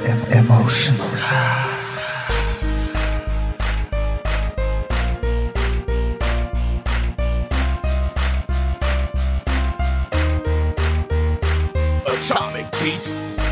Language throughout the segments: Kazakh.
Emotional. Atomic Beats.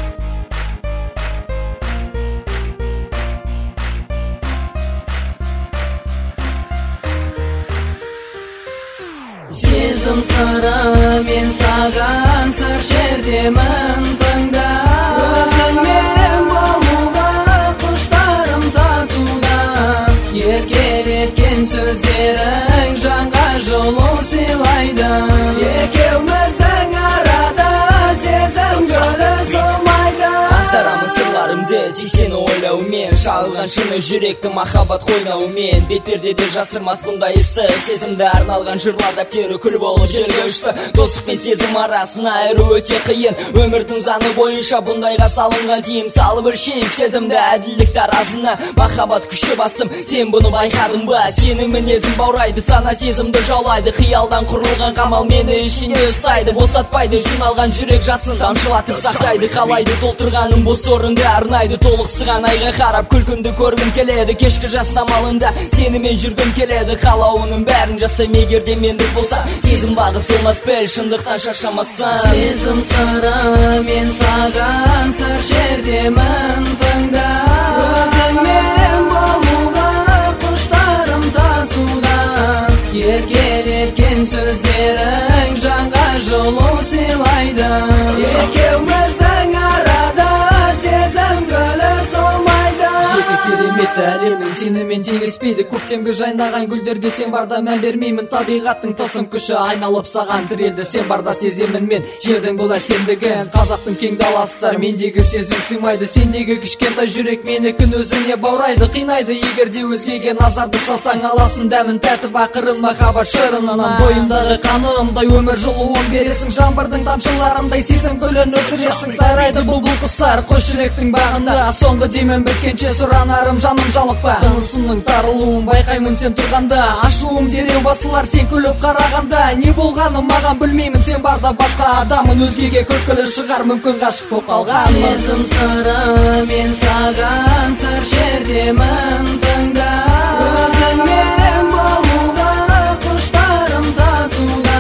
Сезім сыры мен саған сыр шертемін тыңда. Өзіңмен болуға құштарым тасуда. Еркелеткен сөздерің жанға жылу сыйлайды. Екеуміздің арада сезім гүлі солмайды. Ақтарамын сырларымды тек сені ойлаумен, шағылған шыны жүректі махаббат қойнаумен. Бетпердеде жасырмас бұндай істі, сезімді арналған жырлар дәптері күл болып жерге ұшты. Достық пен сезім арасын айыру өте қиын, өмірдің заңы бойынша бұндайға салынған тиым салып өлшейік сезімді әділдік таразына. Махаббат күші басым, сен бұны байқадың ба? Сенің мінезің баурайды, сана сезімді жаулайды. Қиялдан құрылған қамал мені ішіне ұстайды, босатпайды жиналған жүрек жасын, тамшылатып сақтайды. Қалайды толтырғаным бос орынды арнайды, толықсыған айға қарап күлкінді көргім келеді. Кешкі жас самалында сенімен жүргім келеді, қалауының бәрін жасайм егерде мендік болса. Сезім бағы солмас бел, шындықтан шаршамасаң. Сезім сыры мен саған сыр шертемін тыңда. Өзіңмен болуға құштарым тасуда. Еркелеткен сөздерің жанға жылу сыйлайды. Екеуміздің арада сезім гүлі солмайды. Жеке керемет әлемнің сенімен теңеспейді. Көктемгі жайнаған гүлдерде сен барда мән бермеймін. Табиғаттың тылсым күші айналып саған тірелді. Сен барда сеземін мен жердің бұл әсемдігін. Қазақтың кең даласыздар мендегі сезім сыймайды. Сендегі кішкентай жүрек менікін өзіңе баурайды, қинайды. Егерде өзгеге назарды салсаң аласың дәмін тәтіп ақырын махаббат шырынынан. Бойымдағы қанымдай өмір жылуын бересің, жаңбырдың тамшыларындай сезім гүлін өсіресің. Сайрайды бұлбұл құстар қос жүректің бағында, соңғы демім біткенше сұранарым жаным жалықпа. Тынысымның тарылуын байқаймын сен тұрғанда, ашуым дереу басылар сен күліп қарағанда. Не болғаны маған білмеймін, сен барда басқа адамын, өзгеге күлкілі шығар мүмкін ғашық боп қалғанмын. Сезім сыры мен саған сыр шертемін тыңда. Өзіңмен болуға құштарым тасуда.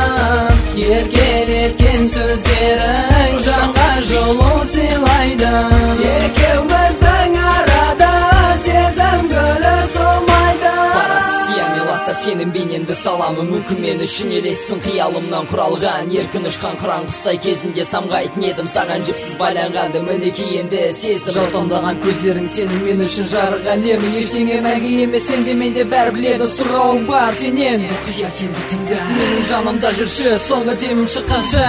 Еркелеткен сөздерің жанға жылу сыйлайды. Екеуміздің арада сезім гүлі солмайды. Ластап сенің бейнеңді саламын, мүмкін мен үшін елессің қиялымнан құралған. Еркін ұшқан қыран құстай кезінде самғайтын едім, саған жіпсіз байланғанды мінекей енді сездім. Жаутаңдаған көздерің сенің мен үшін жарық әлемі. Ештеңе мәңгі емес, сен де мен де бәрі біледі. Сұрауым бар сенен, мұқият енді тыңда. менің жанымда жүрші, соңғы демім шыққанша.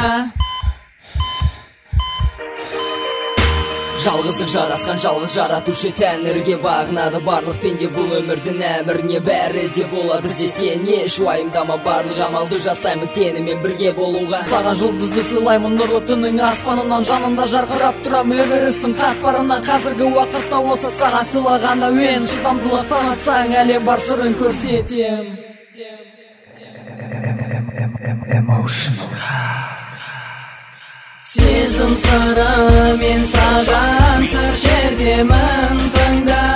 Жалғыздық жарасқан жалғыз жаратушы тәңірге бағынады. Барлық пенде бұл өмірдің әміріне бәрі де бола. Бізде сен еш уайымдама, барлық амалды жасаймын сенімен бірге болуға. Саған жұлдызды сыйлаймын нұрлы түннің аспанынан, жанында жарқырап тұрам Эвересттің қатпарынан. Қазіргі уақытта осы саған сыйлаған әуен, шыдамдылық танытсаң әлем бар сырын көрсетем. Emotional. Сезім сыры мен саған сыр шертемін тыңда.